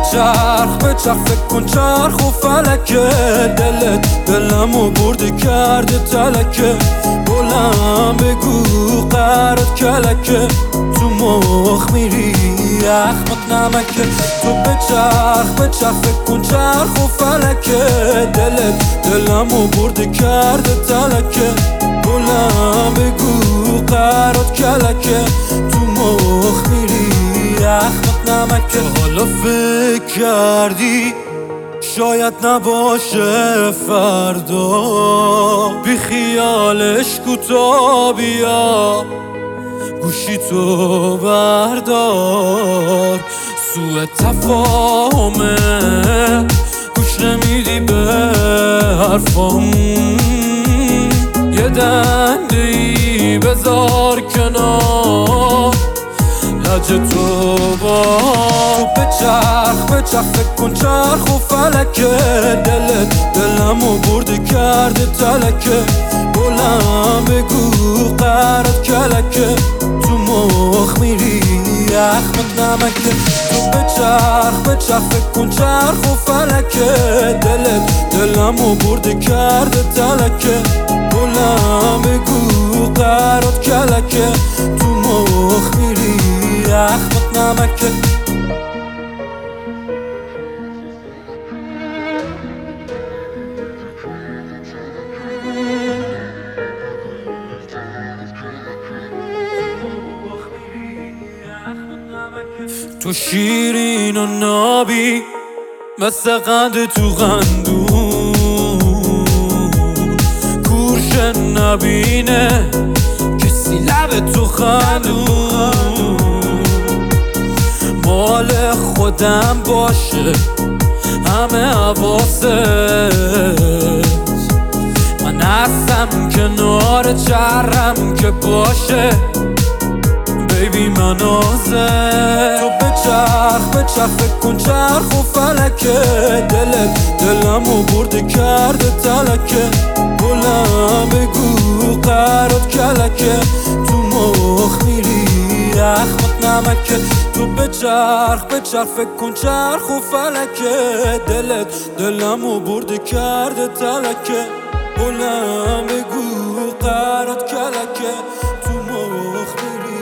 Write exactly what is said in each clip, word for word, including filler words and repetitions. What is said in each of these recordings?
چرخ به چرخ فکر کن چرخ و فلکه دلت دلمو برده کرده تلکه بلند بگو قرارت کلکه تو مخ میری اخمت نمکه تو به چرخ به چرخ فکر کن چرخ و فلکه دلت دلمو برده کرده تلکه بلند بگو قرارت کلکه تو مخ میری اخمت نمکه حالا فکر کردی شاید نباشه فردا بی خیالش کوتا بیا گوشی تو بردار سوء تفاهمه گوش نمیدی به حرفام یه دنده ای بذار کنار لج تو با تو به چرخ به چرخ فکر کن چرخ و فلکه دلت دلمو برده کرده تلکه بلند بگو قرارت کلکه تو مخ میری اخمت نمکه تو به چرخ به چرخ فکر کن چرخ و فلکه دلت دلمو برده کرده تلکه بلند بگو قرارت کلکه تو مخ میری اخمت نمکه تو شیرین و نابی مثل قند تو قندون کورش نبینه کسی لب تو خندون مال خودم باشه همه حواست من هستم کنار چرم که باشه بیبی منازه تو به چرخ به چرخ فکر کن چرخ و فلکه دلت دلمو برده کرده تلکه بلند بگو قرارت کلکه تو مخ میری اخمت نمکه تو به چرخ به چرخ فکر کن چرخ و فلکه دلت دلمو برده کرده تلکه بلند بگو قرارت کلکه تو مخ میری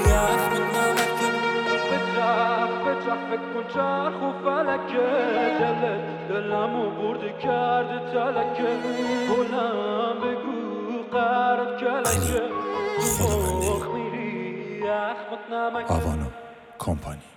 فکر کن چرخ و فلکه دلت دلمو برده کرده تلکه بلند بگو قرارت کلکه تو مخ میری اخمت نمکه آوانو کمپانی